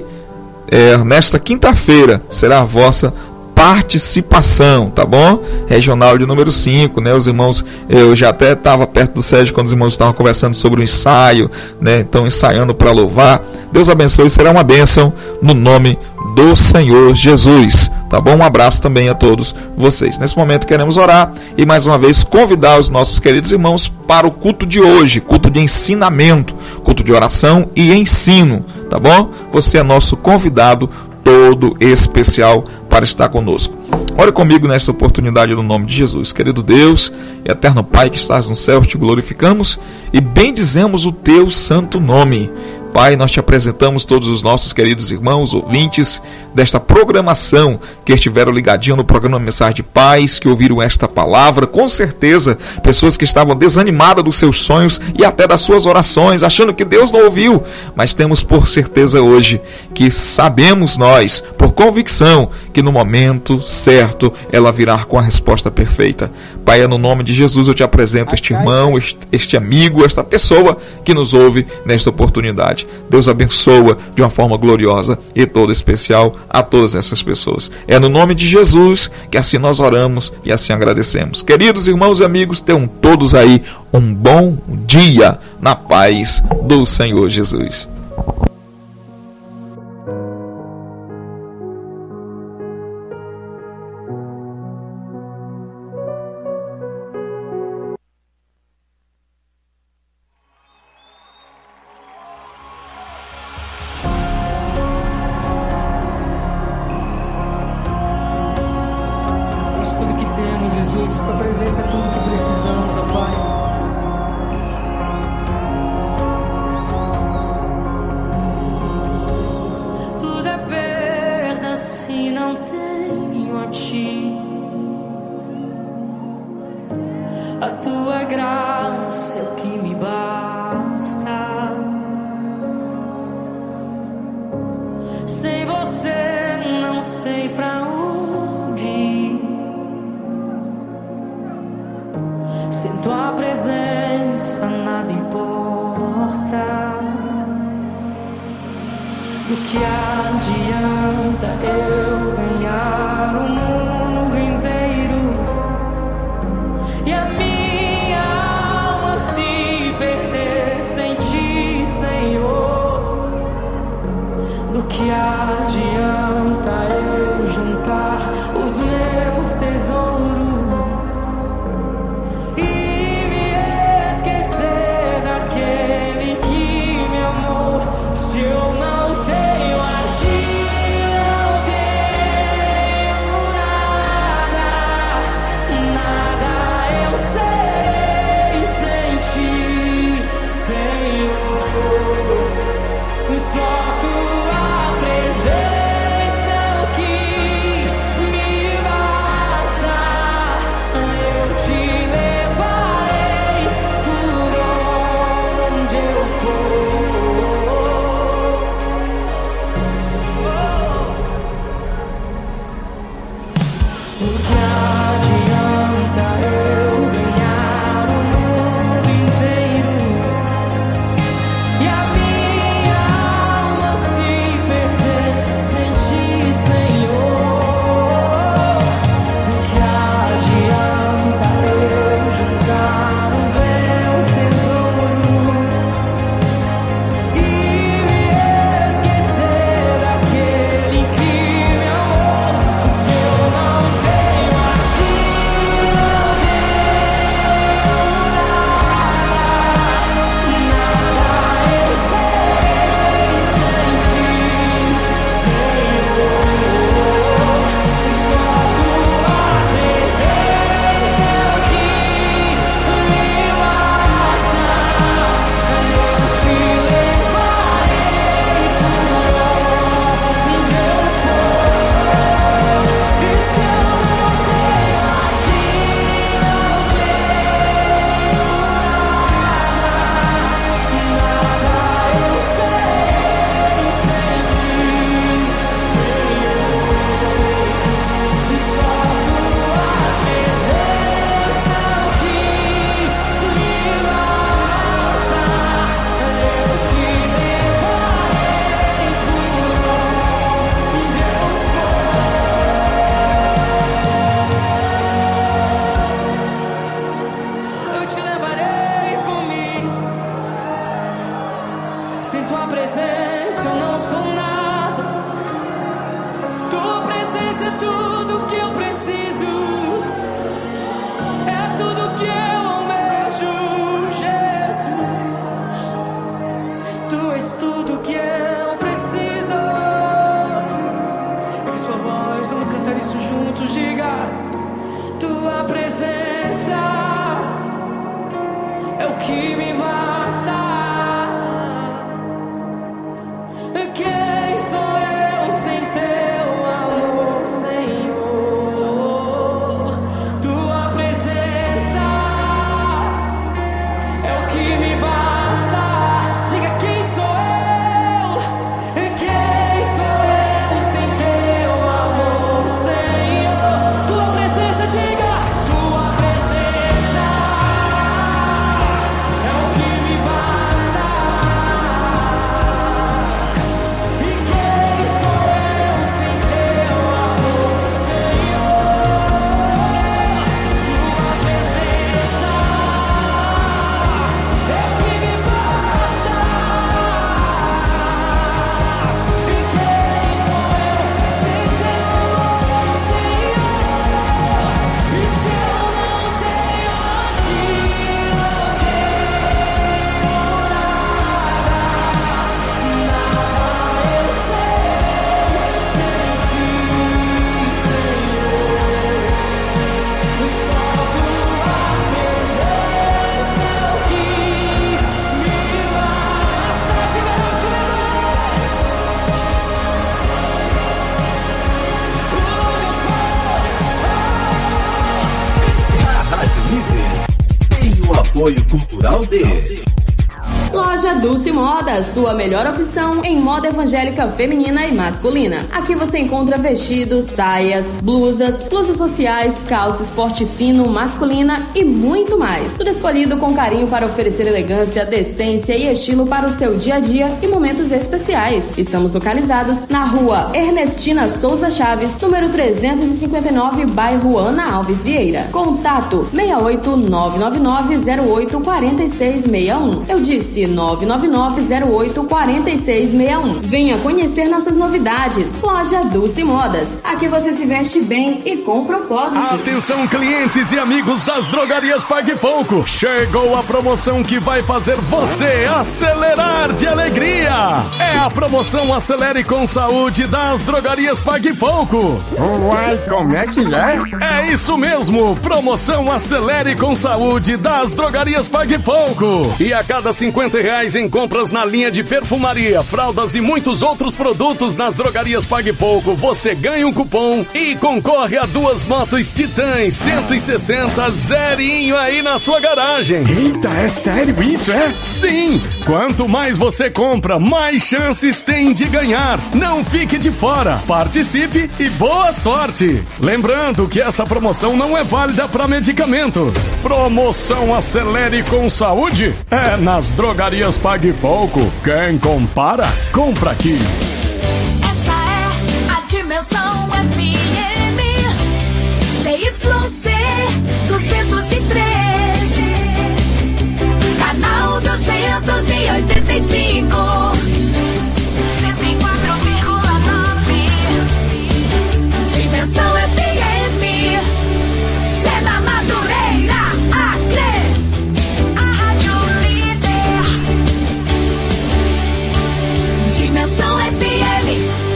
nesta quinta-feira será a vossa participação, tá bom? Regional de número 5, né? Os irmãos, eu já até estava perto do Sérgio quando os irmãos estavam conversando sobre o ensaio, né? Estão ensaiando para louvar. Deus abençoe, será uma bênção no nome do Senhor Jesus, tá bom? Um abraço também a todos vocês. Nesse momento queremos orar e mais uma vez convidar os nossos queridos irmãos para o culto de hoje, culto de ensinamento, culto de oração e ensino, tá bom? Você é nosso convidado todo especial para estar conosco. Ore comigo nesta oportunidade no nome de Jesus. Querido Deus, eterno Pai que estás no céu, te glorificamos e bendizemos o teu santo nome. Pai, nós te apresentamos todos os nossos queridos irmãos, ouvintes desta programação que estiveram ligadinhos no programa Mensagem de Paz, que ouviram esta palavra, com certeza, pessoas que estavam desanimadas dos seus sonhos e até das suas orações, achando que Deus não ouviu, mas temos por certeza hoje que sabemos nós, por convicção, que no momento certo ela virá com a resposta perfeita. Pai, no nome de Jesus eu te apresento este irmão, este amigo, esta pessoa que nos ouve nesta oportunidade. Deus abençoa de uma forma gloriosa e toda especial a todas essas pessoas. É no nome de Jesus que assim nós oramos e assim agradecemos. Queridos irmãos e amigos, tenham todos aí um bom dia na paz do Senhor Jesus. Esquecer tua presença eu não sou nada. Tua presença é tudo que eu preciso, é tudo que eu almejo, Jesus. Tu és tudo que eu preciso. Pegue sua voz, vamos cantar isso juntos. Diga: tua presença é o que me basta. Quem sou eu sem teu amor, Senhor? Tua presença é o que me basta. Diga: quem sou eu? Quem sou eu sem teu amor, Senhor? Tua presença, diga: tua presença é o que me basta. E quem sou eu sem teu amor, Senhor? Tua presença é o que me basta. E quem sou eu sem teu amor, Senhor? E se eu não tenho a ti, não tenho nada eu sei sem ti, Senhor. Só tua presença é o que me basta. Diga: não te A Rádio Líder tem o apoio cultural de Loja Dulce Modas, sua melhor opção em moda evangélica feminina e masculina. Aqui você encontra vestidos, saias, blusas sociais, calça esporte fino, masculina e muito mais. Tudo escolhido com carinho para oferecer elegância, decência e estilo para o seu dia a dia e momentos especiais. Estamos localizados na rua Ernestina Souza Chaves, número 359, bairro Ana Alves Vieira. Contato 68999084661. Eu disse 999084661. Venha conhecer nossas novidades. Loja Dulce Modas. Aqui você se veste bem e com propósito. Atenção, clientes e amigos das drogarias Pague Pouco. Chegou a promoção que vai fazer você acelerar de alegria. É a promoção Acelere com Saúde das drogarias Pague Pouco. Uai, como é que é? É isso mesmo, promoção Acelere com Saúde das drogarias Pague Pouco. E a cada R$50 em compras na linha de perfumaria, fraldas e muitos outros produtos nas drogarias Pague Pouco, você ganha um cupom e concorre a 2 motos Titãs 160 zerinho aí na sua garagem. Eita, é sério isso, é? Sim! Quanto mais você compra, mais chances tem de ganhar. Não fique de fora. Participe e boa sorte! Lembrando que essa promoção não é válida para medicamentos. Promoção Acelere com Saúde é nas drogarias Pague Pouco. Quem compara, compra aqui. Essa é a Dimensão FM CYC 203, canal 285, 104,9. Dimensão FM, Sena Madureira, Acre, a Rádio Líder. Dimensão FM.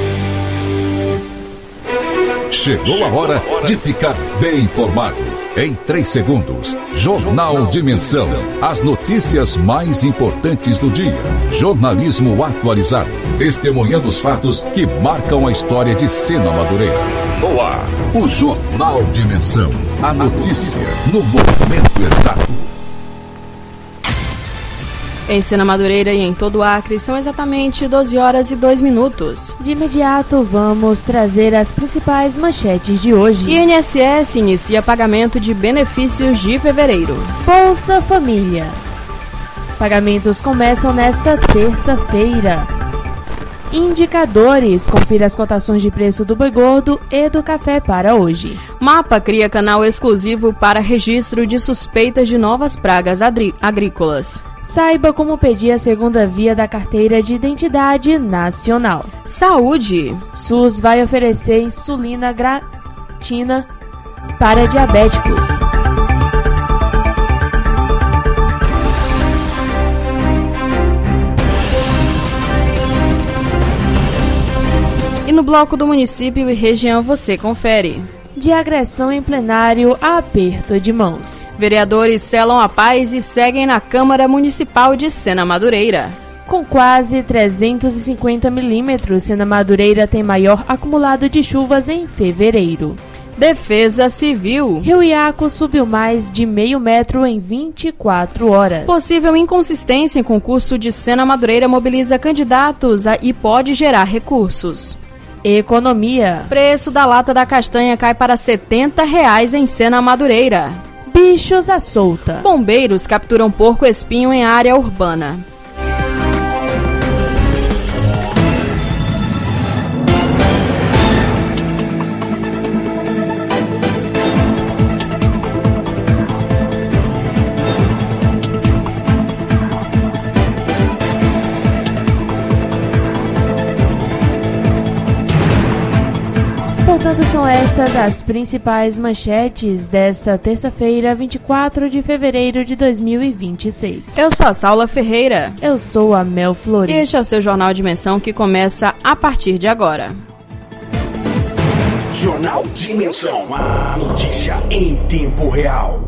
Chegou a hora de ficar bem informado. Em 3 segundos, Jornal Dimensão. As notícias mais importantes do dia. Jornalismo atualizado. Testemunhando os fatos que marcam a história de Sena Madureira. No ar, o Jornal Dimensão. A notícia no momento exato. Em Sena Madureira e em todo o Acre são exatamente 12h02. De imediato vamos trazer as principais manchetes de hoje. INSS inicia pagamento de benefícios de fevereiro. Bolsa Família. Pagamentos começam nesta terça-feira. Indicadores. Confira as cotações de preço do boi gordo e do café para hoje. Mapa cria canal exclusivo para registro de suspeitas de novas pragas agrícolas. Saiba como pedir a segunda via da Carteira de Identidade Nacional. Saúde. SUS vai oferecer insulina grátis para diabéticos. E no bloco do município e região você confere. De agressão em plenário a aperto de mãos. Vereadores selam a paz e seguem na Câmara Municipal de Sena Madureira. Com quase 350 milímetros, Sena Madureira tem maior acumulado de chuvas em fevereiro. Defesa Civil. Rio Iaco subiu mais de meio metro em 24 horas. Possível inconsistência em concurso de Sena Madureira mobiliza candidatos e pode gerar recursos. Economia. Preço da lata da castanha cai para R$ 70 em Sena Madureira. Bichos à solta. Bombeiros capturam porco-espinho em área urbana. Portanto, são estas as principais manchetes desta terça-feira, 24 de fevereiro de 2026. Eu sou a Saula Ferreira. Eu sou a Mel Flores. Este é o seu Jornal Dimensão que começa a partir de agora. Jornal Dimensão, a notícia em tempo real.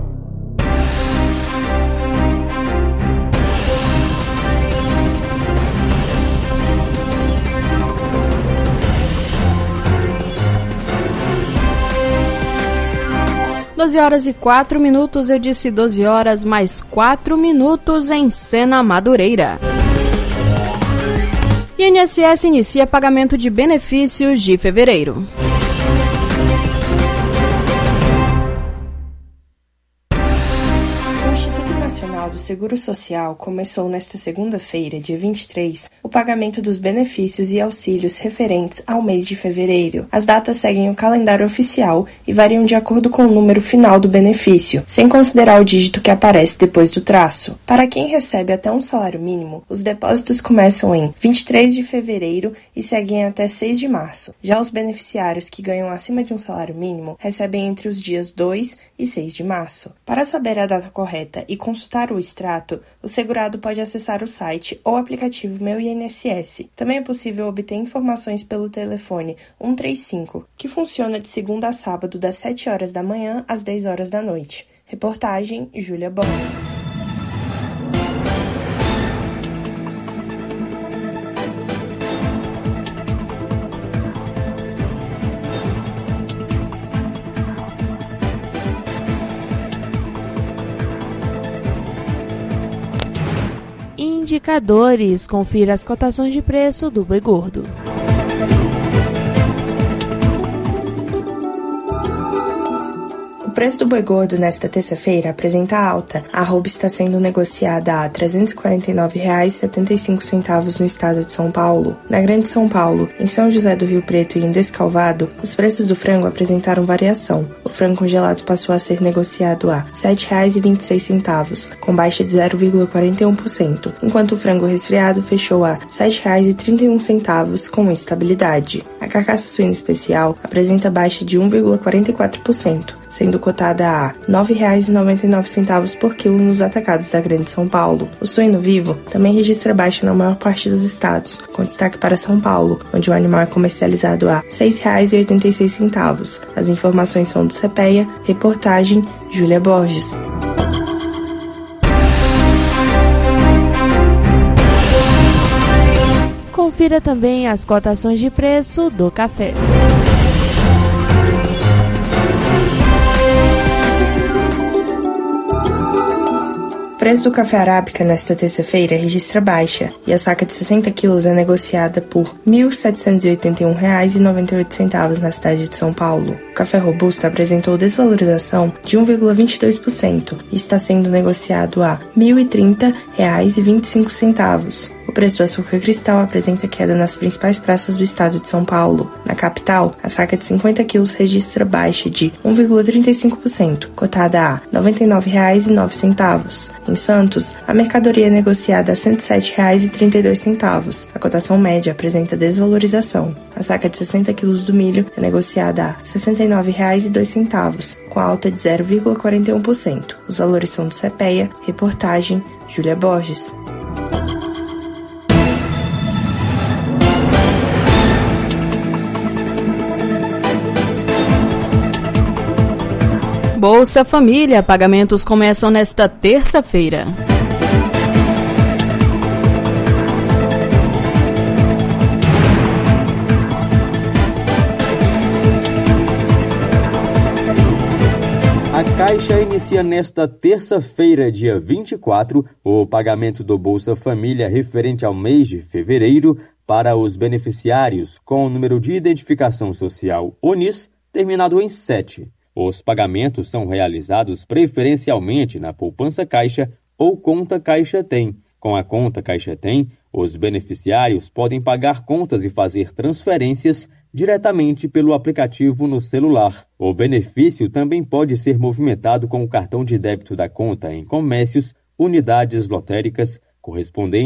Horas e 4 minutos, eu disse 12 horas mais 4 minutos em Sena Madureira. INSS inicia pagamento de benefícios de fevereiro. O Instituto Nacional do Seguro Social começou nesta segunda-feira, dia 23, o pagamento dos benefícios e auxílios referentes ao mês de fevereiro. As datas seguem o calendário oficial e variam de acordo com o número final do benefício, sem considerar o dígito que aparece depois do traço. Para quem recebe até um salário mínimo, os depósitos começam em 23 de fevereiro e seguem até 6 de março. Já os beneficiários que ganham acima de um salário mínimo recebem entre os dias 2 e 6 de março. Para saber a data correta e consultar o extrato, o segurado pode acessar o site ou aplicativo Meu INSS. Também é possível obter informações pelo telefone 135, que funciona de segunda a sábado das 7 horas da manhã às 10 horas da noite. Reportagem Júlia Borges. Indicadores. Confira as cotações de preço do boi gordo. O preço do boi gordo nesta terça-feira apresenta alta. A arroba está sendo negociada a R$ 349,75 no estado de São Paulo. Na Grande São Paulo, em São José do Rio Preto e em Descalvado, os preços do frango apresentaram variação. O frango congelado passou a ser negociado a R$ 7,26, com baixa de 0,41%, enquanto o frango resfriado fechou a R$ 7,31, com estabilidade. A carcaça suína especial apresenta baixa de 1,44%, sendo cotada a R$ 9,99 por quilo nos atacados da Grande São Paulo. O suíno vivo também registra baixa na maior parte dos estados, com destaque para São Paulo, onde o animal é comercializado a R$ 6,86. As informações são do CPEA, reportagem Júlia Borges. Confira também as cotações de preço do café. O preço do café arábica nesta terça-feira registra baixa e a saca de 60 quilos é negociada por R$ 1.781,98 na cidade de São Paulo. O café robusto apresentou desvalorização de 1,22% e está sendo negociado a R$ 1.030,25. O O preço do açúcar cristal apresenta queda nas principais praças do estado de São Paulo. Na capital, a saca de 50 quilos registra baixa de 1,35%, cotada a R$ 99,09. Em Santos, a mercadoria é negociada a R$ 107,32. A cotação média apresenta desvalorização. A saca de 60 quilos do milho é negociada a R$ 69,02, com alta de 0,41%. Os valores são do CPEA. Reportagem Júlia Borges. Bolsa Família, pagamentos começam nesta terça-feira. A Caixa inicia nesta terça-feira, dia 24, o pagamento do Bolsa Família referente ao mês de fevereiro para os beneficiários com o número de identificação social ONIS terminado em 7. Os pagamentos são realizados preferencialmente na Poupança Caixa ou Conta Caixa Tem. Com a Conta Caixa Tem, os beneficiários podem pagar contas e fazer transferências diretamente pelo aplicativo no celular. O benefício também pode ser movimentado com o cartão de débito da conta em comércios, unidades lotéricas, correspondentes